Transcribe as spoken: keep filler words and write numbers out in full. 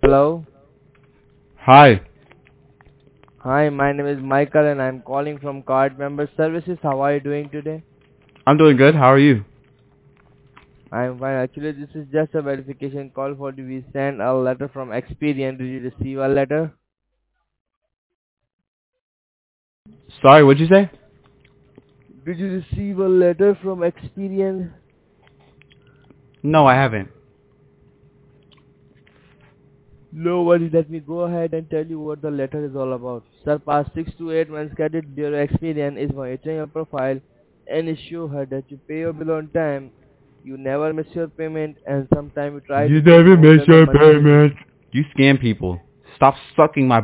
Hello. Hi. Hi, my name is Michael and I'm calling from Card Member Services. How are you doing today? I'm doing good. How are you? I'm fine. Actually, this is just a verification call for you. We sent a letter from Experian. Did you receive a letter? Sorry, what'd you say? Did you receive a letter from Experian? No, I haven't. No worries. Let me go ahead and tell you what the letter is all about. Sir, past six to eight months credit bureau Experian is monitoring your profile and ensure her that you pay your bill on time. You never miss your payment and sometimes you try to You pay never more miss than the your monthly limit. payment. You scam people. Stop sucking my